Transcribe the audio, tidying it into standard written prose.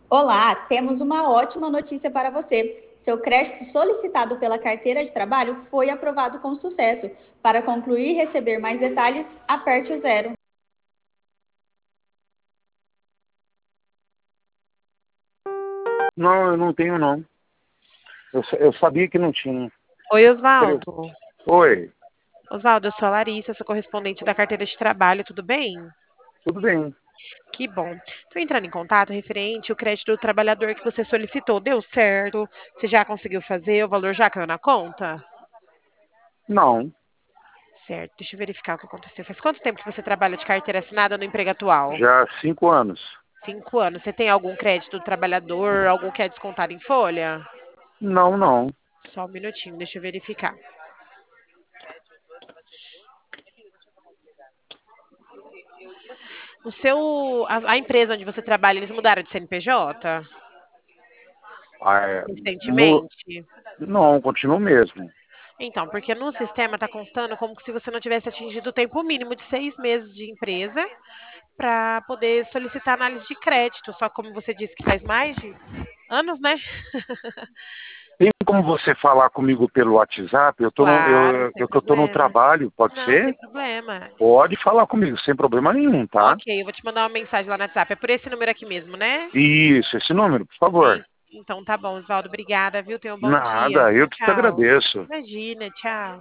Olá, temos uma ótima notícia para você. Seu crédito solicitado pela carteira de trabalho foi aprovado com sucesso. Para concluir e receber mais detalhes, aperte o zero. Não, eu não tenho não. Eu sabia que não tinha. Oi, Peraí. Oswaldo. Oi, Oswaldo, eu sou a Larissa, sou correspondente da carteira de trabalho, tudo bem? tudo bem? Que bom. Estou entrando em contato referente ao crédito do trabalhador que você solicitou. Deu certo? Você já conseguiu fazer? O valor já caiu na conta? Não, Certo, deixa eu verificar o que aconteceu. Faz quanto tempo que você trabalha de carteira assinada no emprego atual? já há 5 anos. 5 anos. Você tem algum crédito do trabalhador, algum que é descontado em folha? Não, não. Só um minutinho, deixa eu verificar. A empresa onde você trabalha, eles mudaram de CNPJ Ah, é, recentemente? não, continua o mesmo. Então, porque no sistema está constando como se você não tivesse atingido o tempo mínimo de 6 meses de empresa para poder solicitar análise de crédito. Só que como você disse que faz mais de anos, né? Tem como você falar comigo pelo WhatsApp? Claro, sem Eu tô no problema. trabalho, pode Não, sem ser? problema. Pode falar comigo, sem problema nenhum, tá? Ok, eu vou te mandar uma mensagem lá no WhatsApp. É por esse número aqui mesmo, né? Isso, esse número, por favor. Então tá bom, Oswaldo. Obrigada, viu? Tenha um bom dia. Nada, eu Tchau, que te tchau. agradeço. Imagina, tchau.